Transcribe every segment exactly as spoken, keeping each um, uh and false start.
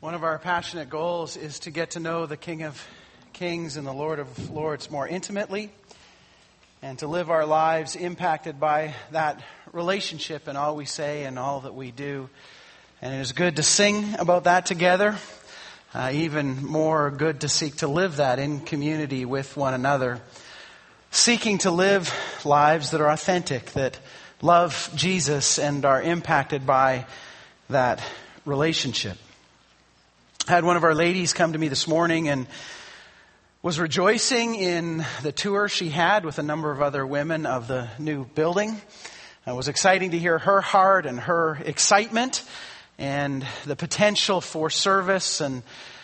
One of our passionate goals is to get to know the King of Kings and the Lord of Lords more intimately and to live our lives impacted by that relationship in all we say and all that we do. And it is good to sing about that together. Uh, even more good to seek to live that in community with one another. Seeking to live lives that are authentic, that love Jesus and are impacted by that relationship. I had one of our ladies come to me this morning and was rejoicing in the tour she had with a number of other women of the new building. It was exciting to hear her heart and her excitement and the potential for service. And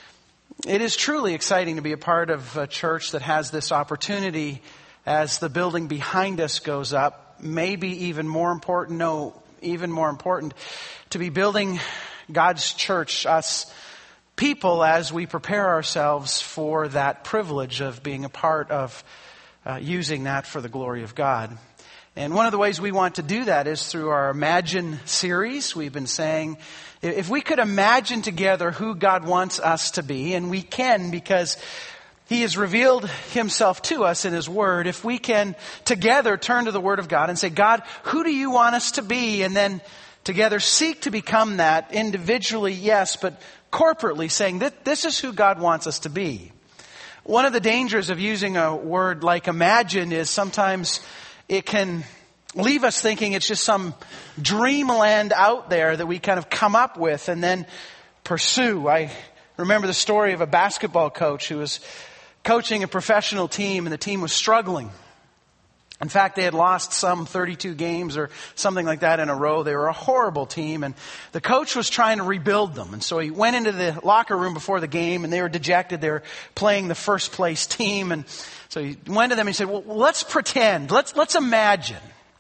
it is truly exciting to be a part of a church that has this opportunity as the building behind us goes up. Maybe even more important, no, even more important, to be building God's church, us people, as we prepare ourselves for that privilege of being a part of uh, using that for the glory of God. And one of the ways we want to do that is through our Imagine series. We've been saying, if we could imagine together who God wants us to be, and we can because He has revealed Himself to us in His Word. If we can together turn to the Word of God and say, God, who do you want us to be? And then together seek to become that individually, yes, but corporately saying that this is who God wants us to be. One of the dangers of using a word like imagine is sometimes it can leave us thinking it's just some dreamland out there that we kind of come up with and then pursue. I remember the story of a basketball coach who was coaching a professional team, and the team was struggling. In fact, they had lost some thirty-two games or something like that in a row. They were a horrible team, and the coach was trying to rebuild them. And so he went into the locker room before the game, and they were dejected. They were playing the first place team. And so he went to them and he said, well, let's pretend. Let's, let's imagine.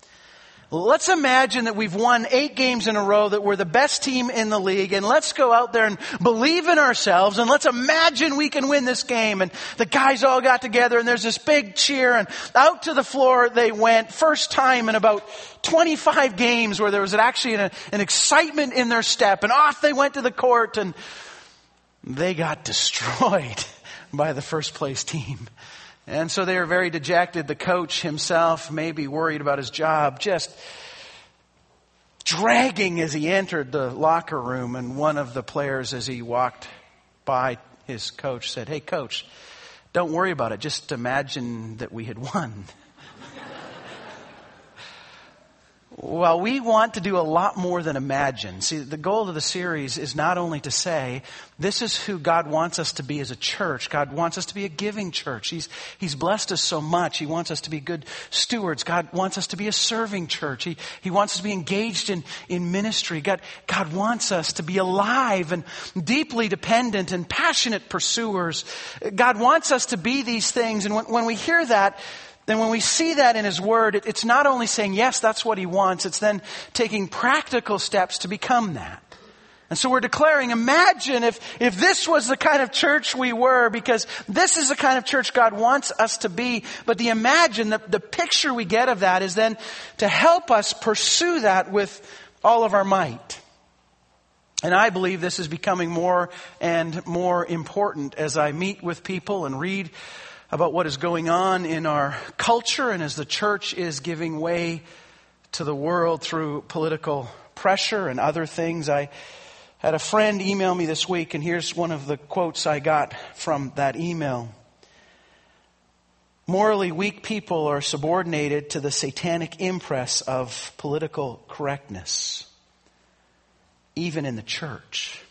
Let's imagine that we've won eight games in a row, that we're the best team in the league, and let's go out there and believe in ourselves, and let's imagine we can win this game. And the guys all got together, and there's this big cheer, and out to the floor they went, first time in about twenty-five games where there was actually an, an excitement in their step, and off they went to the court, and they got destroyed by the first place team. And so they were very dejected. The coach himself, maybe worried about his job, just dragging as he entered the locker room. And one of the players, as he walked by his coach, said, hey, coach, don't worry about it. Just imagine that we had won. Well, we want to do a lot more than imagine. See, the goal of the series is not only to say, this is who God wants us to be as a church. God wants us to be a giving church. He's, He's blessed us so much. He wants us to be good stewards. God wants us to be a serving church. He, he wants us to be engaged in, in ministry. God, God wants us to be alive and deeply dependent and passionate pursuers. God wants us to be these things. And when, when we hear that, then when we see that in His Word, it, it's not only saying, yes, that's what He wants. It's then taking practical steps to become that. And so we're declaring, imagine if, if this was the kind of church we were, because this is the kind of church God wants us to be. But the imagine, the, the picture we get of that is then to help us pursue that with all of our might. And I believe this is becoming more and more important as I meet with people and read about what is going on in our culture and as the church is giving way to the world through political pressure and other things. I had a friend email me this week, and here's one of the quotes I got from that email. Morally weak people are subordinated to the satanic impress of political correctness, even in the church.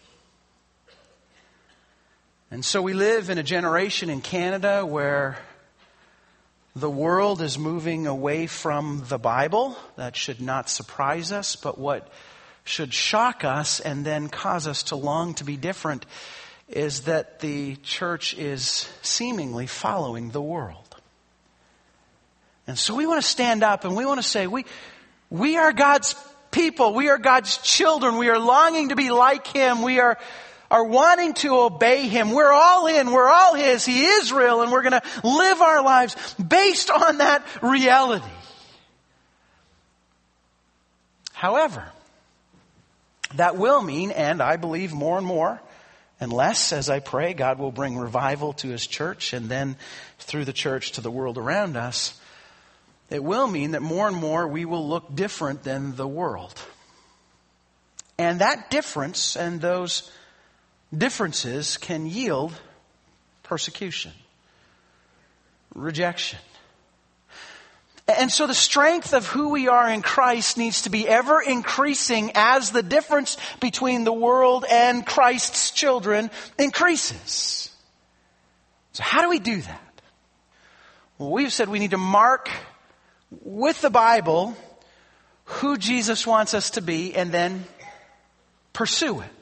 And so we live in a generation in Canada where the world is moving away from the Bible. That should not surprise us, but what should shock us and then cause us to long to be different is that the church is seemingly following the world. And so we want to stand up and we want to say, we, we are God's people. We are God's children. We are longing to be like Him. We are are wanting to obey Him. We're all in. We're all His. He is real, and we're going to live our lives based on that reality. However, that will mean, and I believe more and more, Unless, as I pray, God will bring revival to his church and then through the church to the world around us, it will mean that more and more we will look different than the world. And that difference and those differences can yield persecution, rejection. And so the strength of who we are in Christ needs to be ever increasing as the difference between the world and Christ's children increases. So how do we do that? Well, we've said we need to mark with the Bible who Jesus wants us to be and then pursue it.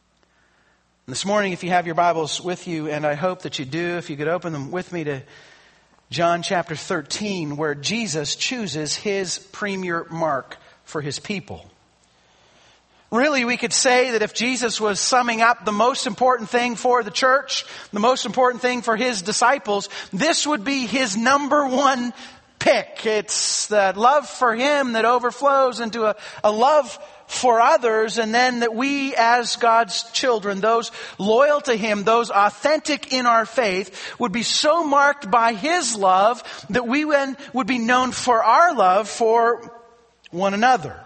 This morning, if you have your Bibles with you, and I hope that you do, if you could open them with me to John chapter thirteen, where Jesus chooses his premier mark for his people. Really, we could say that if Jesus was summing up the most important thing for the church, the most important thing for his disciples, this would be his number one pick. It's that love for him that overflows into a, a love for others, and then that we as God's children, those loyal to him, those authentic in our faith, would be so marked by his love that we then would be known for our love for one another.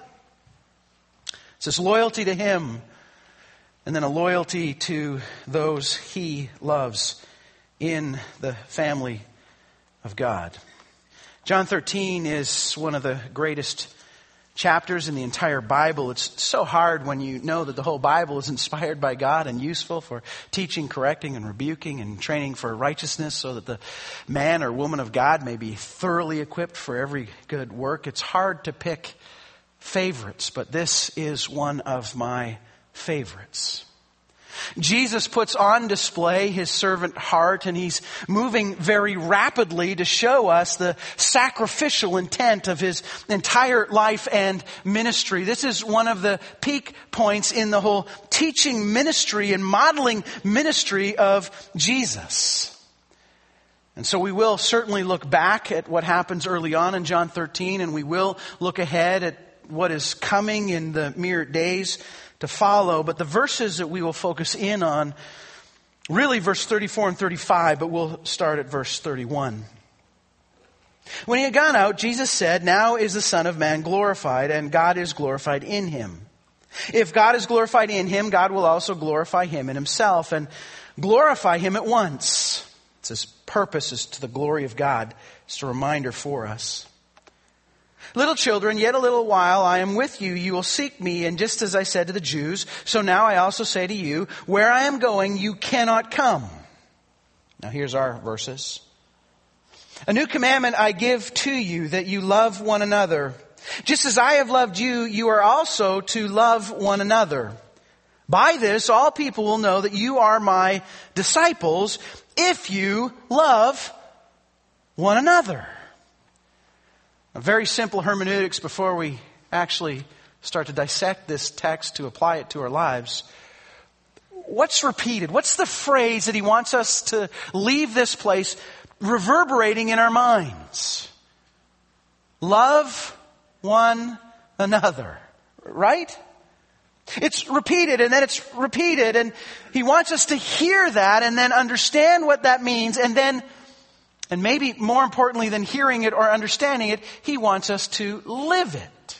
It's this loyalty to him and then a loyalty to those he loves in the family of God. John thirteen is one of the greatest chapters in the entire Bible. It's so hard when you know that the whole Bible is inspired by God and useful for teaching, correcting, and rebuking and training for righteousness, so that the man or woman of God may be thoroughly equipped for every good work. It's hard to pick favorites, but this is one of my favorites. Jesus puts on display his servant heart, and he's moving very rapidly to show us the sacrificial intent of his entire life and ministry. This is one of the peak points in the whole teaching ministry and modeling ministry of Jesus. And so we will certainly look back at what happens early on in John thirteen, and we will look ahead at what is coming in the mere days to follow. But the verses that we will focus in on, really verse thirty-four and thirty-five, but we'll start at verse thirty-one. When he had gone out, Jesus said, "Now is the Son of Man glorified, and God is glorified in him. If God is glorified in him, God will also glorify him in himself, and glorify him at once." It's his purpose is to the glory of God. It's a reminder for us. "Little children, yet a little while I am with you. You will seek me, and just as I said to the Jews, so now I also say to you, where I am going, you cannot come." Now here's our verses. "A new commandment I give to you, that you love one another. Just as I have loved you, you are also to love one another. By this, all people will know that you are my disciples, if you love one another." A very simple hermeneutics before we actually start to dissect this text to apply it to our lives. What's repeated? What's the phrase that he wants us to leave this place reverberating in our minds? Love one another, right? It's repeated and then it's repeated, and he wants us to hear that and then understand what that means, and then And maybe more importantly than hearing it or understanding it, he wants us to live it.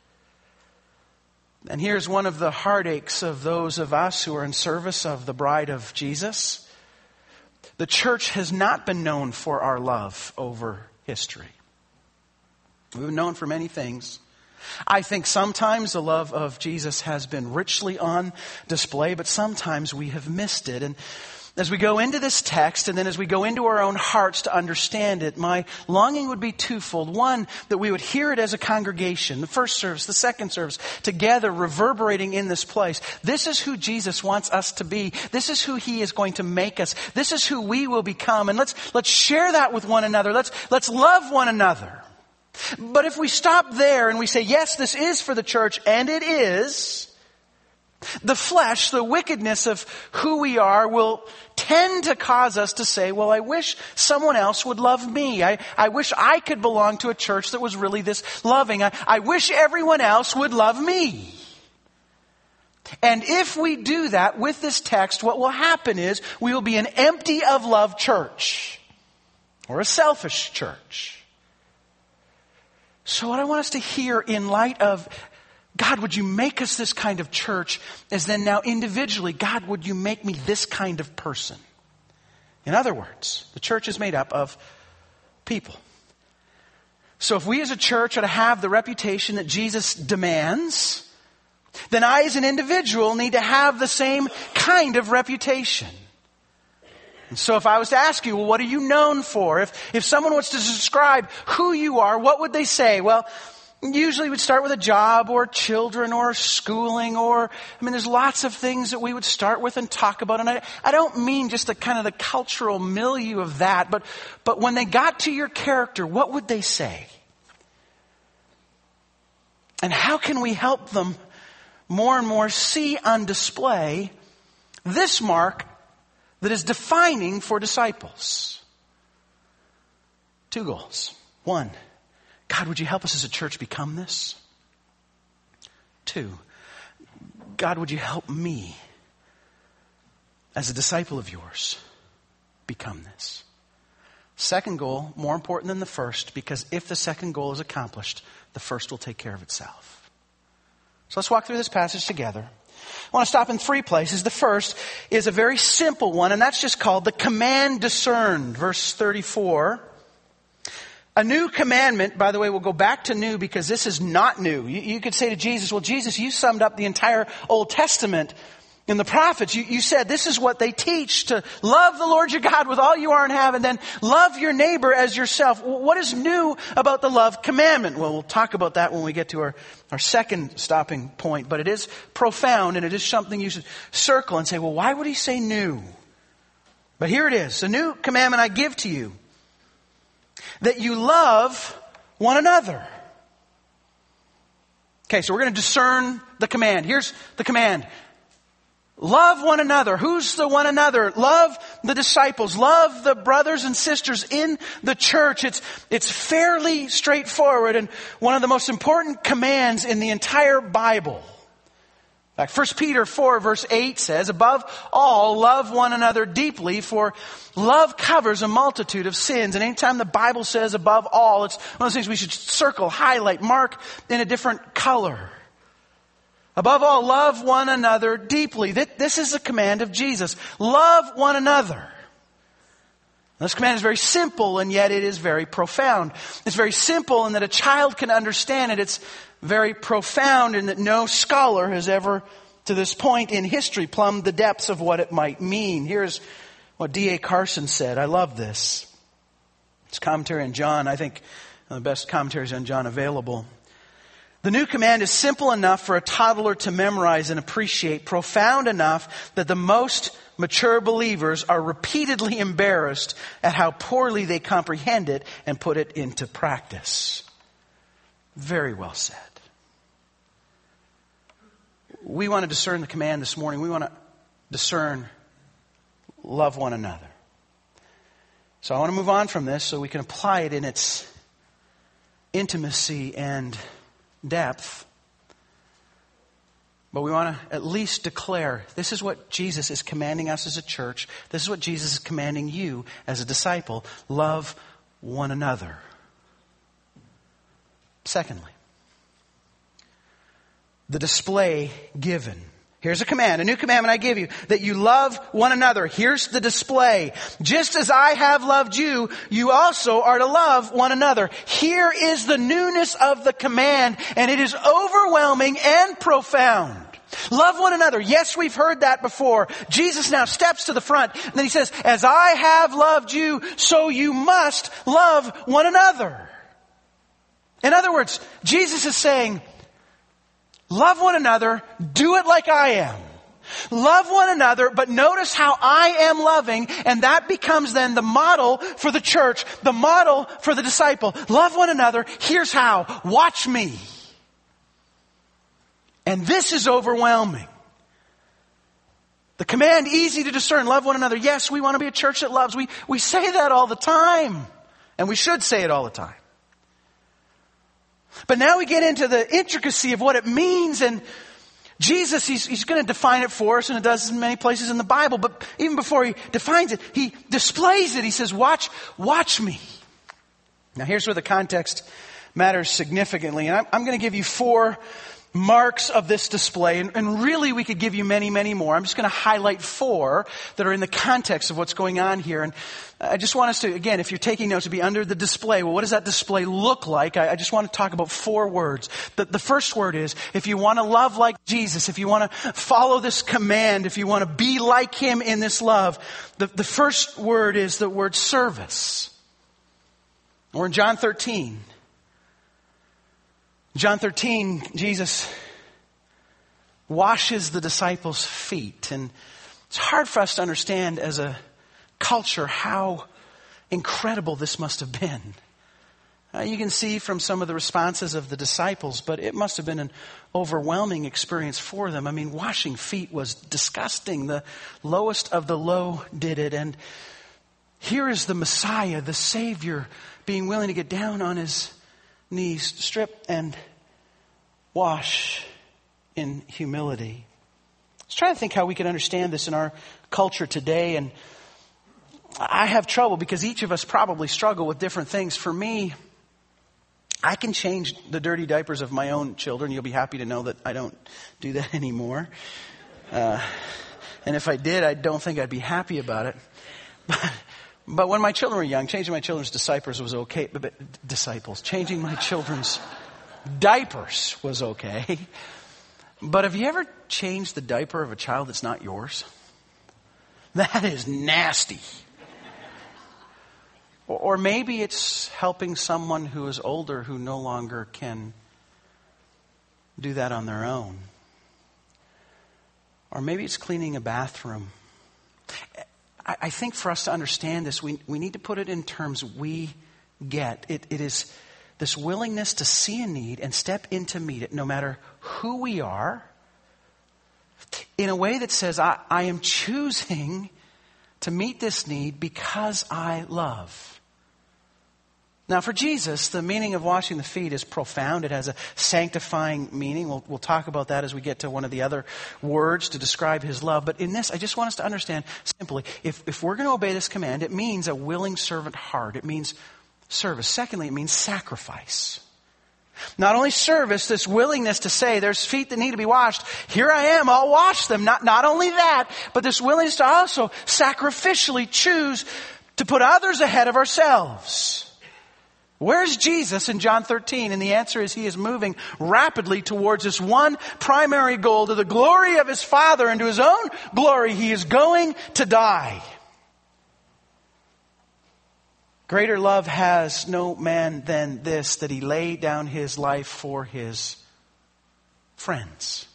And here's one of the heartaches of those of us who are in service of the bride of Jesus. The church has not been known for our love over history. We've been known for many things. I think sometimes the love of Jesus has been richly on display, but sometimes we have missed it. And as we go into this text, and then as we go into our own hearts to understand it, my longing would be twofold. One, that we would hear it as a congregation, the first service, the second service, together reverberating in this place. This is who Jesus wants us to be. This is who he is going to make us. This is who we will become. And let's, let's share that with one another. Let's, let's love one another. But if we stop there and we say, yes, this is for the church, and it is, the flesh, the wickedness of who we are will tend to cause us to say, well, I wish someone else would love me. I, I wish I could belong to a church that was really this loving. I, I wish everyone else would love me. And if we do that with this text, what will happen is we will be an empty of love church or a selfish church. So what I want us to hear in light of, God, would you make us this kind of church, is then now individually, God, would you make me this kind of person? In other words, the church is made up of people. So if we as a church are to have the reputation that Jesus demands, then I as an individual need to have the same kind of reputation. And so if I was to ask you, well, what are you known for? If, if someone was to describe who you are, what would they say? Well, usually we'd start with a job or children or schooling or, I mean, there's lots of things that we would start with and talk about. And I, I don't mean just the kind of the cultural milieu of that, but, but when they got to your character, what would they say? And how can we help them more and more see on display this mark that is defining for disciples? Two goals. One, God, would you help us as a church become this? Two, God, would you help me as a disciple of yours become this? Second goal, more important than the first, because if the second goal is accomplished, the first will take care of itself. So let's walk through this passage together. I want to stop in three places. The first is a very simple one, and that's just called the command discerned. Verse thirty-four. A new commandment, by the way, we'll go back to new because this is not new. You, you could say to Jesus, well, Jesus, you summed up the entire Old Testament in the prophets. You, you said this is what they teach, to love the Lord your God with all you are and have, and then love your neighbor as yourself. What is new about the love commandment? Well, we'll talk about that when we get to our, our second stopping point, but it is profound and it is something you should circle and say, well, why would he say new? But here it is. A new commandment I give to you, that you love one another. Okay, so we're going to discern the command. Here's the command. Love one another. Who's the one another? Love the disciples. Love the brothers and sisters in the church. It's, it's fairly straightforward and one of the most important commands in the entire Bible. In fact, First Peter four verse eight says, above all, love one another deeply, for love covers a multitude of sins. And anytime the Bible says above all, it's one of those things we should circle, highlight, mark in a different color. Above all, love one another deeply. This is the command of Jesus. Love one another. This command is very simple, and yet it is very profound. It's very simple in that a child can understand it. It's very profound in that no scholar has ever, to this point in history, plumbed the depths of what it might mean. Here's what D A Carson said. I love this. It's commentary on John. I think one of the best commentaries on John available. The new command is simple enough for a toddler to memorize and appreciate, profound enough that the most mature believers are repeatedly embarrassed at how poorly they comprehend it and put it into practice. Very well said. We want to discern the command this morning. We want to discern love one another. So I want to move on from this so we can apply it in its intimacy and depth. But we want to at least declare this is what Jesus is commanding us as a church. This is what Jesus is commanding you as a disciple. Love one another. Secondly, the display given. Here's a command, a new commandment I give you, that you love one another. Here's the display. Just as I have loved you, you also are to love one another. Here is the newness of the command, and it is overwhelming and profound. Love one another. Yes, we've heard that before. Jesus now steps to the front, and then he says, as I have loved you, so you must love one another. In other words, Jesus is saying, love one another, do it like I am. Love one another, but notice how I am loving, and that becomes then the model for the church, the model for the disciple. Love one another, here's how. Watch me. And this is overwhelming. The command, easy to discern, love one another. Yes, we want to be a church that loves. We, we say that all the time, and we should say it all the time. But now we get into the intricacy of what it means, and Jesus, he's, he's going to define it for us, and it does in many places in the Bible, but even before he defines it, he displays it. He says, watch, watch me. Now here's where the context matters significantly, and I'm, I'm going to give you four marks of this display, and, and really we could give you many, many more. I'm just going to highlight four that are in the context of what's going on here. And I just want us to, again, if you're taking notes, to be under the display. Well, what does that display look like? I, I just want to talk about four words. The, the first word is, if you want to love like Jesus, if you want to follow this command, if you want to be like him in this love, the, the first word is the word service. Or in John thirteen, John thirteen, Jesus washes the disciples' feet. And it's hard for us to understand as a culture how incredible this must have been. Uh, you can see from some of the responses of the disciples, but it must have been an overwhelming experience for them. I mean, washing feet was disgusting. The lowest of the low did it. And here is the Messiah, the Savior, being willing to get down on his knees, strip and wash in humility. I was trying to think how we can understand this in our culture today, and I have trouble because each of us probably struggle with different things. For me, I can change the dirty diapers of my own children. You'll be happy to know that I don't do that anymore. Uh, and if I did, I don't think I'd be happy about it. But But when my children were young, changing my children's diapers was okay. Disciples. Changing my children's diapers was okay. But have you ever changed the diaper of a child that's not yours? That is nasty. Or maybe it's helping someone who is older who no longer can do that on their own. Or maybe it's cleaning a bathroom. I think for us to understand this, we, we need to put it in terms we get. It, it is this willingness to see a need and step in to meet it, no matter who we are, in a way that says, I, I am choosing to meet this need because I love. Now, for Jesus, the meaning of washing the feet is profound. It has a sanctifying meaning. We'll, we'll talk about that as we get to one of the other words to describe his love. But in this, I just want us to understand simply, if, if we're going to obey this command, it means a willing servant heart. It means service. Secondly, it means sacrifice. Not only service, this willingness to say, there's feet that need to be washed. Here I am, I'll wash them. Not, not only that, but this willingness to also sacrificially choose to put others ahead of ourselves. Where's Jesus in John thirteen? And the answer is he is moving rapidly towards this one primary goal, to the glory of his Father and to his own glory. He is going to die. Greater love has no man than this, that he laid down his life for his friends.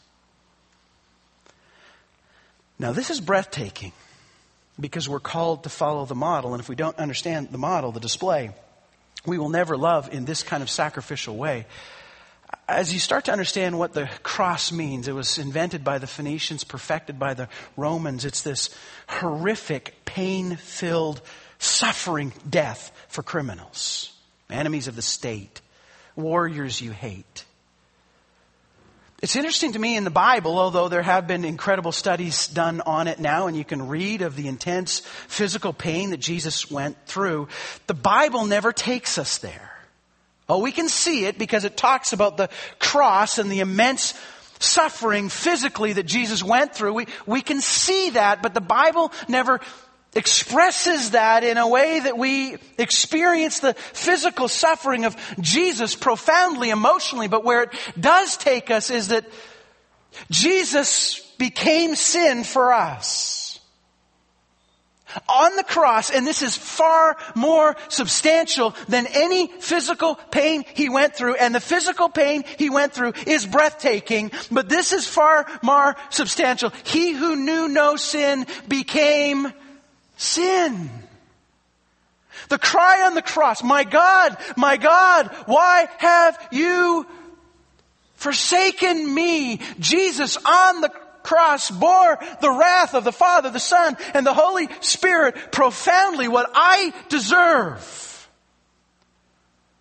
Now this is breathtaking because we're called to follow the model. And if we don't understand the model, the display, we will never love in this kind of sacrificial way. As you start to understand what the cross means, it was invented by the Phoenicians, perfected by the Romans. It's this horrific, pain-filled, suffering death for criminals, enemies of the state, warriors you hate. It's interesting to me in the Bible, although there have been incredible studies done on it now, and you can read of the intense physical pain that Jesus went through, the Bible never takes us there. Oh, we can see it because it talks about the cross and the immense suffering physically that Jesus went through. We, we can see that, but the Bible never expresses that in a way that we experience the physical suffering of Jesus profoundly, emotionally. But where it does take us is that Jesus became sin for us on the cross, and this is far more substantial than any physical pain he went through. And the physical pain he went through is breathtaking, but this is far more substantial. He who knew no sin became sin. The cry on the cross, my God, my God, why have you forsaken me? Jesus on the cross bore the wrath of the Father, the Son, and the Holy Spirit profoundly, what I deserve.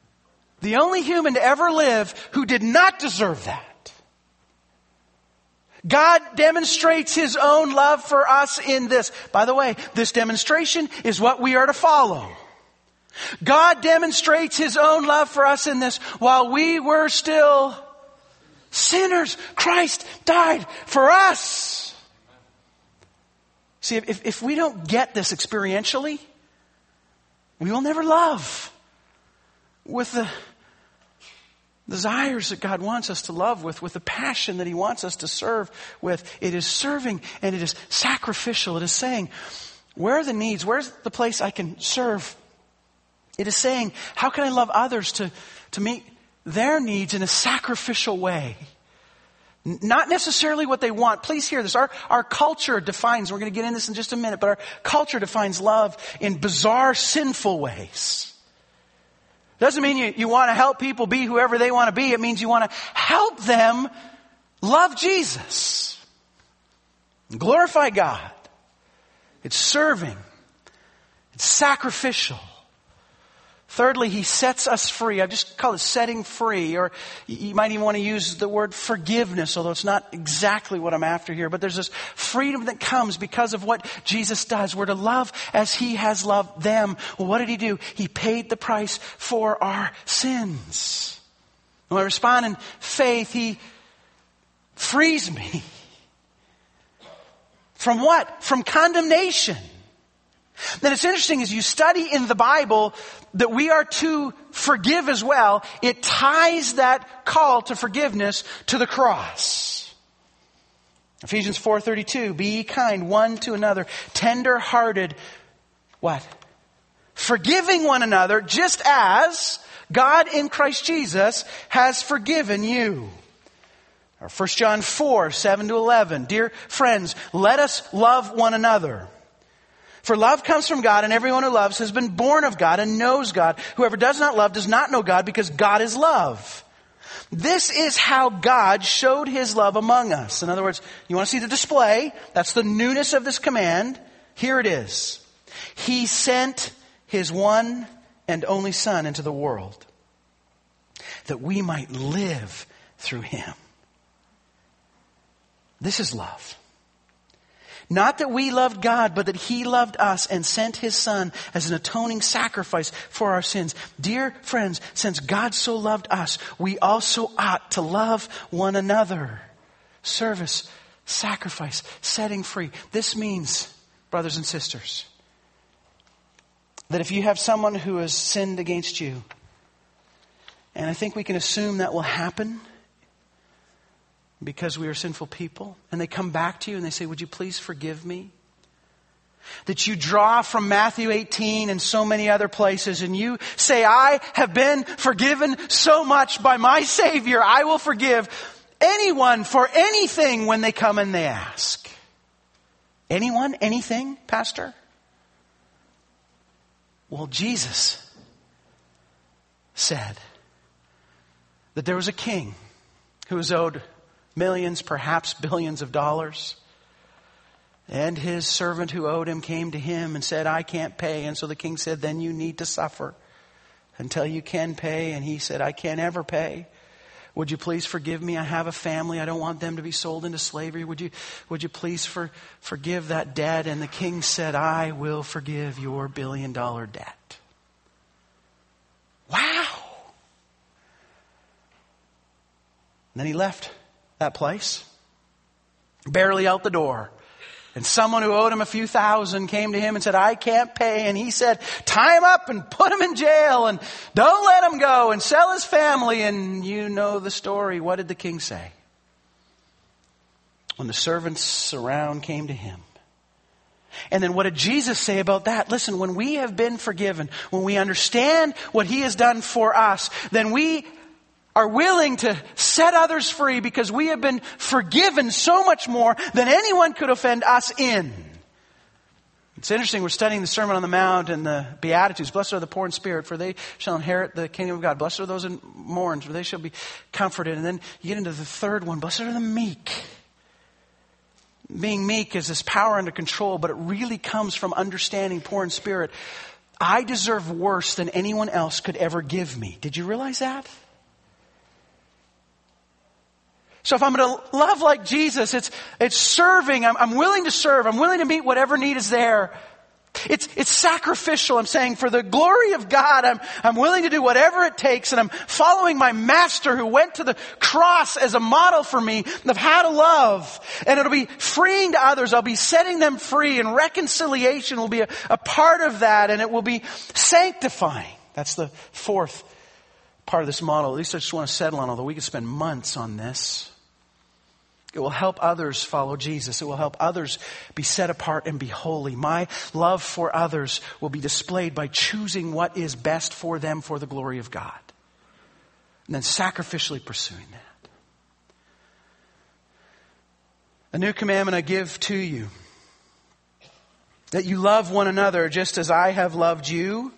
The only human to ever live who did not deserve that. God demonstrates his own love for us in this. By the way, this demonstration is what we are to follow. God demonstrates his own love for us in this. While we were still sinners, Christ died for us. See, if, if we don't get this experientially, we will never love with the desires that God wants us to love with, with the passion that he wants us to serve with. It is serving and it is sacrificial. It is saying, where are the needs? Where's the place I can serve? It is saying, how can I love others to, to meet their needs in a sacrificial way? Not necessarily what they want. Please hear this. Our, our culture defines, we're going to get into this in just a minute, but our culture defines love in bizarre, sinful ways. Doesn't mean you, you want to help people be whoever they want to be. It means you want to help them love Jesus. Glorify God. It's serving. It's sacrificial. Thirdly, he sets us free. I just call it setting free, or you might even want to use the word forgiveness, although it's not exactly what I'm after here. But there's this freedom that comes because of what Jesus does. We're to love as he has loved them. Well, what did he do? He paid the price for our sins. When I respond in faith, he frees me. From what? From condemnation. Then it's interesting as you study in the Bible that we are to forgive as well. It ties that call to forgiveness to the cross. Ephesians four thirty-two, be ye kind one to another, tender-hearted, what? Forgiving one another, just as God in Christ Jesus has forgiven you. Or First John four, seven to eleven, dear friends, let us love one another. For love comes from God, and everyone who loves has been born of God and knows God. Whoever does not love does not know God, because God is love. This is how God showed his love among us. In other words, you want to see the display? That's the newness of this command. Here it is. He sent his one and only Son into the world that we might live through him. This is love. Not that we loved God, but that he loved us and sent his Son as an atoning sacrifice for our sins. Dear friends, since God so loved us, we also ought to love one another. Service, sacrifice, setting free. This means, brothers and sisters, that if you have someone who has sinned against you, and I think we can assume that will happen, because we are sinful people, and they come back to you and they say, would you please forgive me? That you draw from Matthew eighteen and so many other places, and you say, I have been forgiven so much by my Savior, I will forgive anyone for anything when they come and they ask. Anyone? Anything, Pastor? Well, Jesus said that there was a king who was owed millions, perhaps billions of dollars. And his servant who owed him came to him and said, I can't pay. And so the king said, then you need to suffer until you can pay. And he said, I can't ever pay. Would you please forgive me? I have a family. I don't want them to be sold into slavery. Would you, would you please for, forgive that debt? And the king said, I will forgive your billion dollar debt. Wow. And then he left that place, barely out the door. And someone who owed him a few thousand came to him and said, I can't pay. And he said, tie him up and put him in jail and don't let him go and sell his family. And you know the story. What did the king say? When the servants around came to him. And then what did Jesus say about that? Listen, when we have been forgiven, when we understand what he has done for us, then we are willing to set others free because we have been forgiven so much more than anyone could offend us in. It's interesting, we're studying the Sermon on the Mount and the Beatitudes. Blessed are the poor in spirit, for they shall inherit the kingdom of God. Blessed are those in mourn, for they shall be comforted. And then you get into the third one. Blessed are the meek. Being meek is this power under control, but it really comes from understanding poor in spirit. I deserve worse than anyone else could ever give me. Did you realize that? So if I'm going to love like Jesus, it's, it's serving. I'm, I'm willing to serve. I'm willing to meet whatever need is there. It's, it's sacrificial. I'm saying for the glory of God, I'm, I'm willing to do whatever it takes. And I'm following my master who went to the cross as a model for me of how to love. And it'll be freeing to others. I'll be setting them free, and reconciliation will be a, a part of that. And it will be sanctifying. That's the fourth part of this model. At least I just want to settle on, although we could spend months on this. It will help others follow Jesus. It will help others be set apart and be holy. My love for others will be displayed by choosing what is best for them for the glory of God. And then sacrificially pursuing that. A new commandment I give to you, that you love one another just as I have loved you.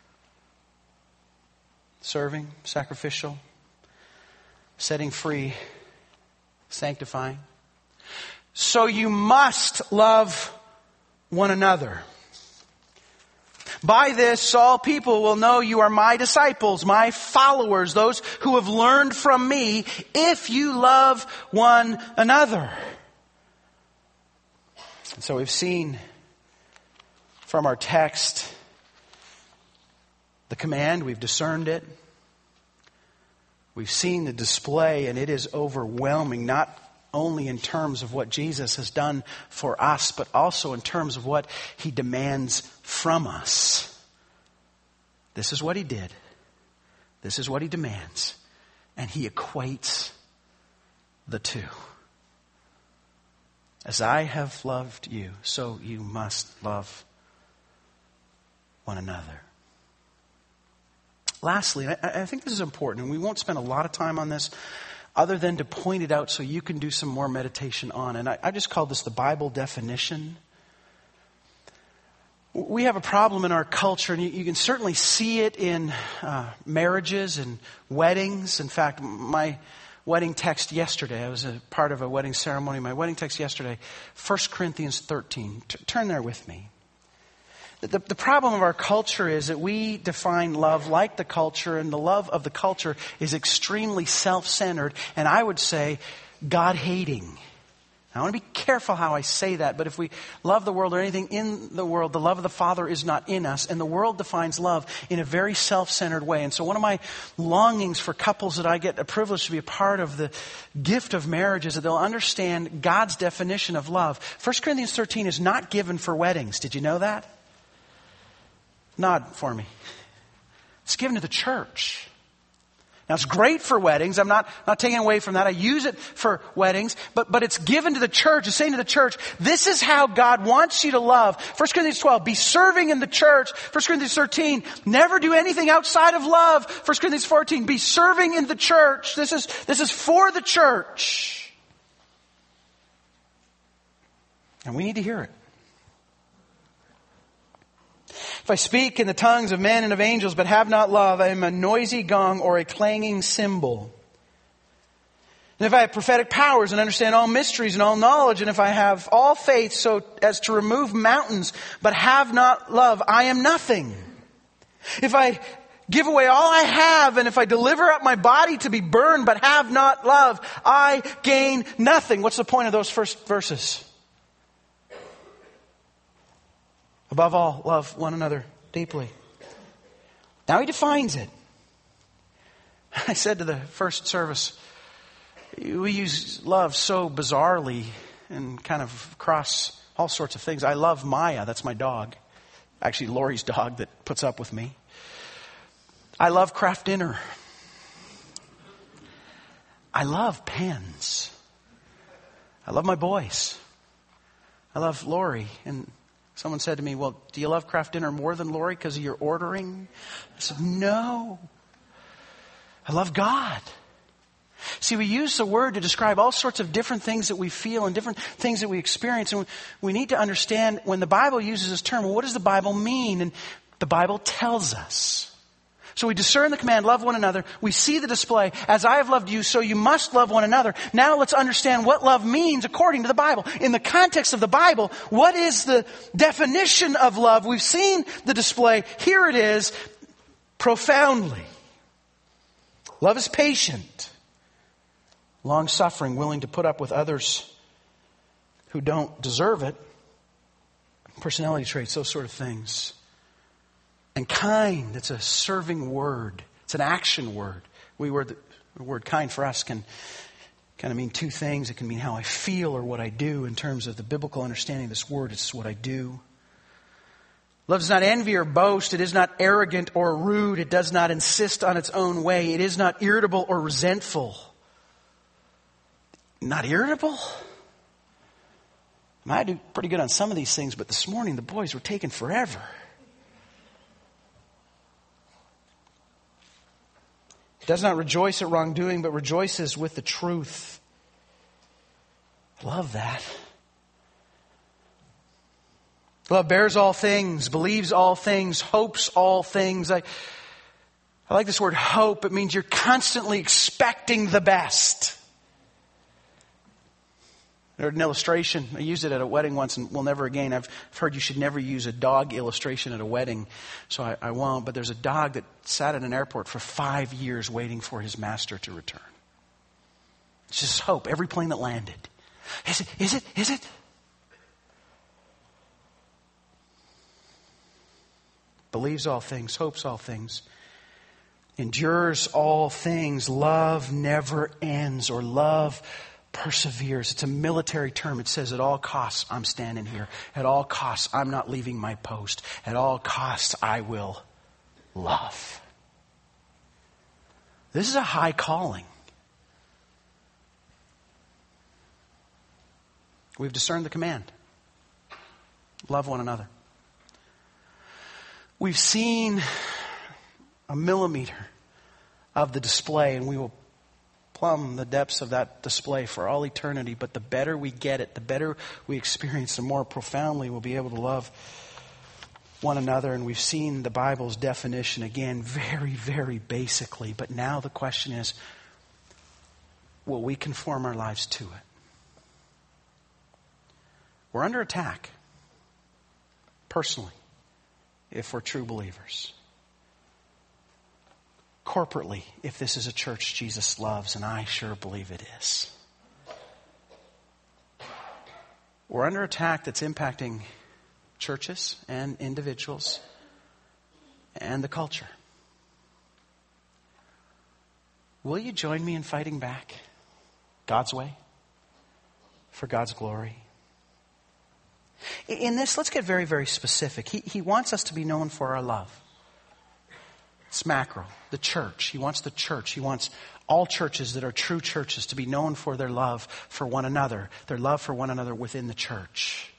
Serving, sacrificial, setting free, sanctifying. So you must love one another. By this, all people will know you are my disciples, my followers, those who have learned from me, if you love one another. And so we've seen from our text the command, we've discerned it. We've seen the display, and it is overwhelming, not only in terms of what Jesus has done for us, but also in terms of what he demands from us. This is what he did. This is what he demands. And he equates the two. As I have loved you, so you must love one another. Lastly, I, I think this is important, and we won't spend a lot of time on this other than to point it out so you can do some more meditation on. And I, I just call this the Bible definition. We have a problem in our culture, and you, you can certainly see it in uh, marriages and weddings. In fact, my wedding text yesterday, I was a part of a wedding ceremony. My wedding text yesterday, First Corinthians thirteen. T- turn there with me. The, the problem of our culture is that we define love like the culture, and the love of the culture is extremely self-centered, and I would say God-hating. I want to be careful how I say that, but if we love the world or anything in the world, the love of the Father is not in us, and the world defines love in a very self-centered way. And so one of my longings for couples that I get a privilege to be a part of the gift of marriage is that they'll understand God's definition of love. First Corinthians thirteen is not given for weddings. Did you know that? Nod for me. It's given to the church. Now, it's great for weddings. I'm not, not taking away from that. I use it for weddings. But, but it's given to the church. It's saying to the church, this is how God wants you to love. First Corinthians twelve, be serving in the church. First Corinthians thirteen, never do anything outside of love. First Corinthians fourteen, be serving in the church. This is, this is for the church. And we need to hear it. If I speak in the tongues of men and of angels, but have not love, I am a noisy gong or a clanging cymbal. And if I have prophetic powers and understand all mysteries and all knowledge, and if I have all faith so as to remove mountains, but have not love, I am nothing. If I give away all I have, and if I deliver up my body to be burned, but have not love, I gain nothing. What's the point of those first verses? Above all, love one another deeply. Now he defines it. I said to the first service, we use love so bizarrely and kind of across all sorts of things. I love Maya. That's my dog. Actually, Lori's dog that puts up with me. I love Kraft Dinner. I love pens. I love my boys. I love Lori. And someone said to me, well, do you love Kraft Dinner more than Lori because of your ordering? I said, no. I love God. See, we use the word to describe all sorts of different things that we feel and different things that we experience. And we need to understand when the Bible uses this term, well, what does the Bible mean? And the Bible tells us. So we discern the command, love one another. We see the display, as I have loved you, so you must love one another. Now let's understand what love means according to the Bible. In the context of the Bible, what is the definition of love? We've seen the display. Here it is, profoundly. Love is patient. Long-suffering, willing to put up with others who don't deserve it. Personality traits, those sort of things. And kind, it's a serving word. It's an action word. We were the, the word kind for us can kind of mean two things. It can mean how I feel or what I do. In terms of the biblical understanding of this word, it's what I do. Love does not envy or boast. It is not arrogant or rude. It does not insist on its own way. It is not irritable or resentful. Not irritable? I do pretty good on some of these things, but this morning the boys were taking forever. It does not rejoice at wrongdoing, but rejoices with the truth. I love that. Love bears all things, believes all things, hopes all things. I, I like this word hope. It means you're constantly expecting the best. I heard an illustration. I used it at a wedding once and will never again. I've heard you should never use a dog illustration at a wedding, so I, I won't. But there's a dog that sat at an airport for five years waiting for his master to return. It's just hope. Every plane that landed. Is it? Is it? Is it? Believes all things, hopes all things, endures all things. Love never ends, or love perseveres. It's a military term. It says at all costs I'm standing here. At all costs I'm not leaving my post. At all costs I will love. This is a high calling. We've discerned the command. Love one another. We've seen a millimeter of the display, and we will plumb the depths of that display for all eternity. But the better we get it, the better we experience, the more profoundly we'll be able to love one another. And we've seen the Bible's definition again very, very basically. But now the question is, will we conform our lives to it? We're under attack, personally, if we're true believers. Corporately, if this is a church Jesus loves, and I sure believe it is. We're under attack that's impacting churches and individuals and the culture. Will you join me in fighting back God's way for God's glory? In this, let's get very, very specific. He, he wants us to be known for our love. It's macro, the church. He wants the church. He wants all churches that are true churches to be known for their love for one another, their love for one another within the church.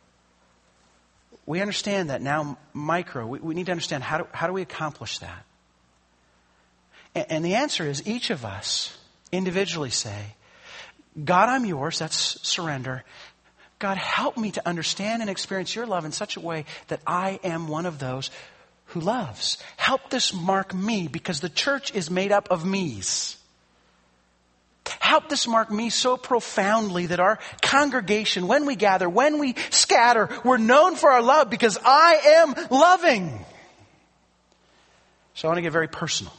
We understand that now, micro. We, we need to understand how do, how do we accomplish that? And, and the answer is each of us individually say, God, I'm yours. That's surrender. God, help me to understand and experience your love in such a way that I am one of those who loves. Help this mark me, because the church is made up of me's. Help this mark me so profoundly that our congregation, when we gather, when we scatter, we're known for our love because I am loving. So I want to get very personal.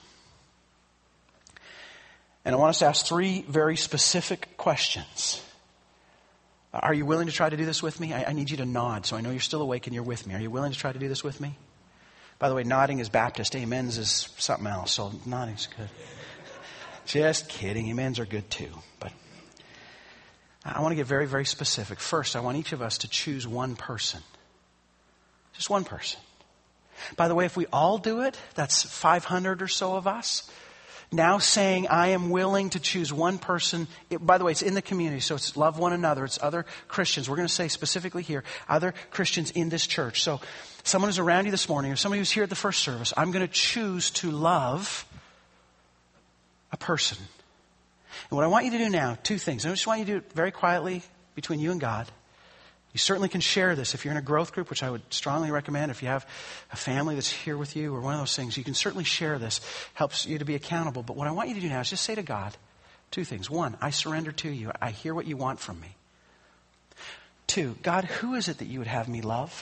And I want us to ask three very specific questions. Are you willing to try to do this with me? I, I need you to nod so I know you're still awake and you're with me. Are you willing to try to do this with me? By the way, nodding is Baptist. Amens is something else. So nodding's good. Just kidding. Amens are good too. But I want to get very, very specific. First, I want each of us to choose one person. Just one person. By the way, if we all do it, that's five hundred or so of us. Now saying, I am willing to choose one person. It, by the way, it's in the community, so it's love one another. It's other Christians. We're going to say specifically here, other Christians in this church. So someone who's around you this morning, or somebody who's here at the first service, I'm going to choose to love a person. And what I want you to do now, two things. I just want you to do it very quietly between you and God. You certainly can share this if you're in a growth group, which I would strongly recommend. If you have a family that's here with you or one of those things, you can certainly share this. Helps you to be accountable. But what I want you to do now is just say to God two things. One, I surrender to you. I hear what you want from me. Two, God, who is it that you would have me love?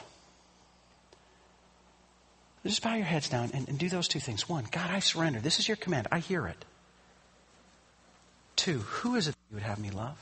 Just bow your heads down and, and do those two things. One, God, I surrender. This is your command. I hear it. Two, who is it you would have me love?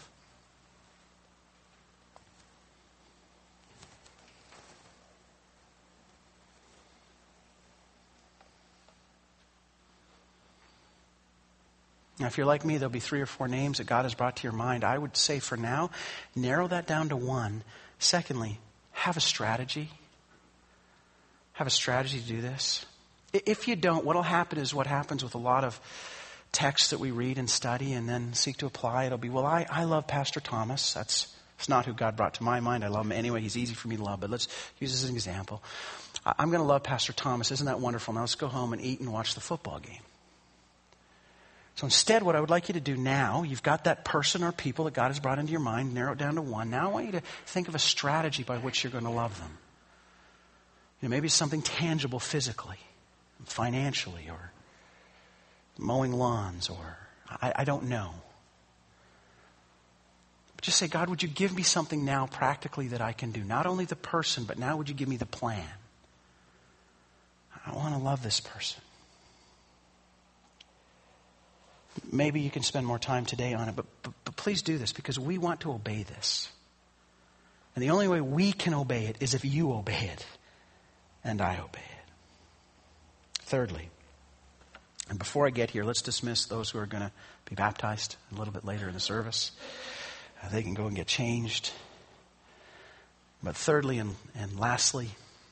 Now, if you're like me, there'll be three or four names that God has brought to your mind. I would say for now, narrow that down to one. Secondly, have a strategy. Have a strategy to do this. If you don't, what will happen is what happens with a lot of texts that we read and study and then seek to apply. It'll be, well, I, I love Pastor Thomas. That's, that's not who God brought to my mind. I love him anyway. He's easy for me to love, but let's use this as an example. I'm going to love Pastor Thomas. Isn't that wonderful? Now let's go home and eat and watch the football game. So instead, what I would like you to do now, you've got that person or people that God has brought into your mind, narrow it down to one. Now I want you to think of a strategy by which you're going to love them. You know, maybe it's something tangible physically, financially, or mowing lawns, or I, I don't know. But just say, God, would you give me something now practically that I can do? Not only the person, but now would you give me the plan? I want to love this person. Maybe you can spend more time today on it, but, but, but please do this because we want to obey this. And the only way we can obey it is if you obey it and I obey it. Thirdly, and before I get here, let's dismiss those who are going to be baptized a little bit later in the service. Uh, they can go and get changed. But thirdly and, and lastly,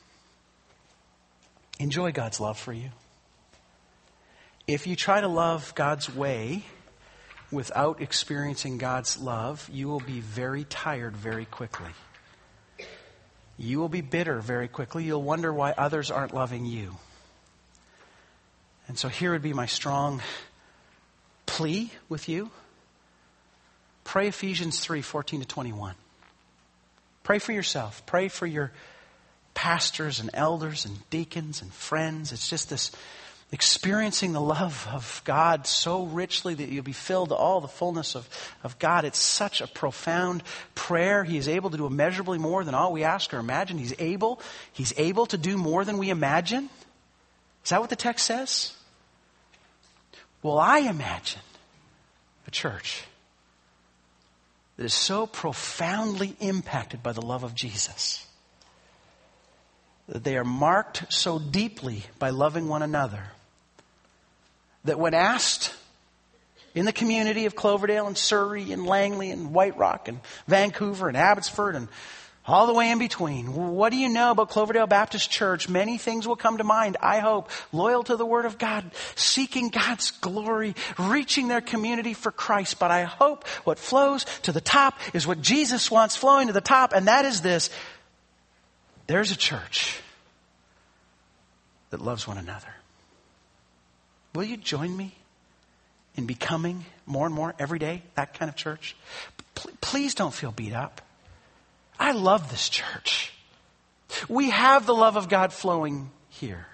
enjoy God's love for you. If you try to love God's way without experiencing God's love, you will be very tired very quickly. You will be bitter very quickly. You'll wonder why others aren't loving you. And so here would be my strong plea with you. Pray Ephesians three, fourteen to twenty-one. Pray for yourself. Pray for your pastors and elders and deacons and friends. It's just this experiencing the love of God so richly that you'll be filled to all the fullness of, of God. It's such a profound prayer. He is able to do immeasurably more than all we ask or imagine. He's able. He's able to do more than we imagine. Is that what the text says? Well, I imagine a church that is so profoundly impacted by the love of Jesus that they are marked so deeply by loving one another that when asked in the community of Cloverdale and Surrey and Langley and White Rock and Vancouver and Abbotsford and all the way in between, what do you know about Cloverdale Baptist Church? Many things will come to mind, I hope. Loyal to the Word of God, seeking God's glory, reaching their community for Christ. But I hope what flows to the top is what Jesus wants flowing to the top, and that is this. There's a church that loves one another. Will you join me in becoming more and more every day that kind of church? P- please don't feel beat up. I love this church. We have the love of God flowing here.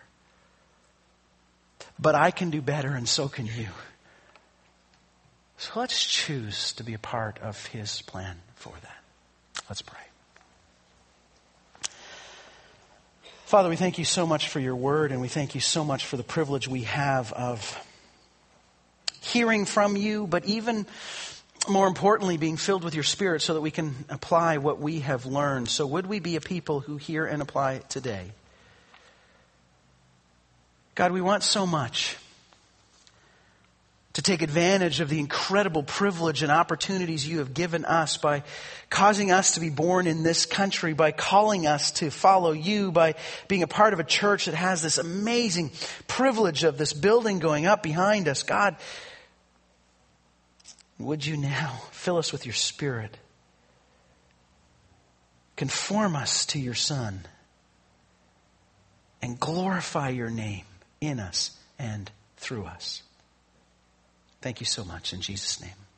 But I can do better, and so can you. So let's choose to be a part of His plan for that. Let's pray. Father, we thank you so much for your word, and we thank you so much for the privilege we have of hearing from you, but even more importantly, being filled with your Spirit so that we can apply what we have learned. So would we be a people who hear and apply today? God, we want so much to take advantage of the incredible privilege and opportunities you have given us by causing us to be born in this country, by calling us to follow you, by being a part of a church that has this amazing privilege of this building going up behind us. God, would you now fill us with your Spirit? Conform us to your Son and glorify your name in us and through us. Thank you so much in Jesus' name.